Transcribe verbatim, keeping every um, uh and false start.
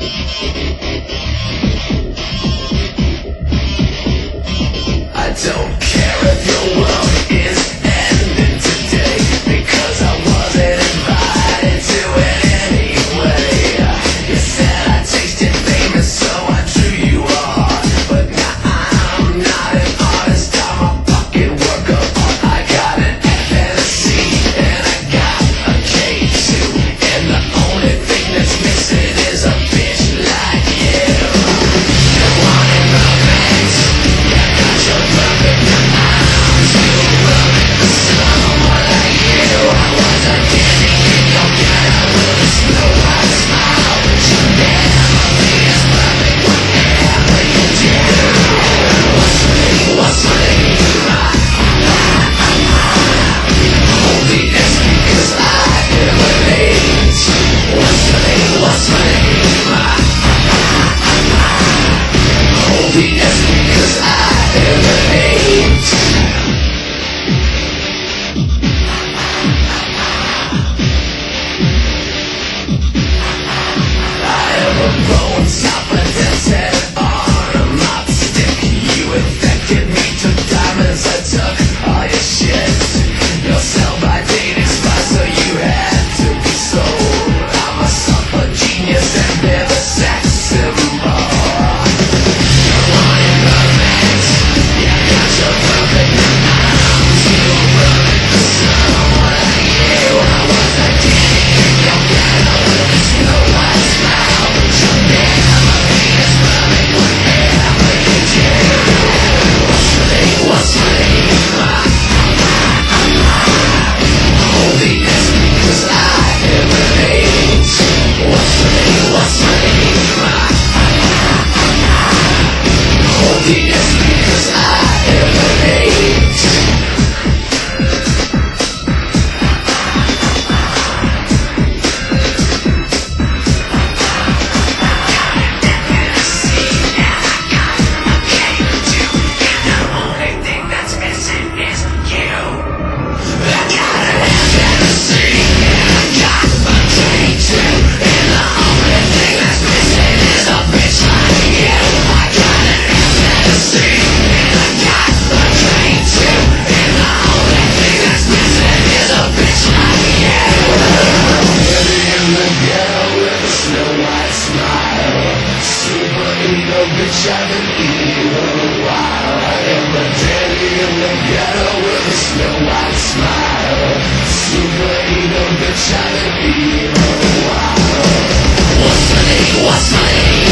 I don't care if your world is ending today, because I wasn't invited to it anyway. You said I tasted famous, so I drew you on. But now I'm not an artist, I'm a fucking work of art. I got an F and a C, and I got a K too. And the only thing that's missing is a bitch like you. You wanted romance, you got your perfect arms. You wanted someone like you. I was a dandy in your ghetto with a snow white smile, but you never be as perfect whatever you do. What's my name? What's my name? Only it's because I am an age. What's my name? What's my name? Only it's because I am an age. I am a bone stopper that's head on a mop stick. You infected me, took diamonds, I took all your shit. Your sell-by date expired, so you had to be sold. I'm a suffer genius and they're the sex symbol. You wanted romance, you got your perfect arms. You wanted someone like you. I was a dandy in your ghetto with a snow white smile, but you'll never be as perfect whatever you do. What's my name? What's my name? Only it's because I am an age. What's my name? What's my name? Only it's because I am an age. Bitch, I've been eating a while. I am a dandy in the ghetto with a snow white smile. Super ego, bitch, I've been eating a while. What's my name? What's my name?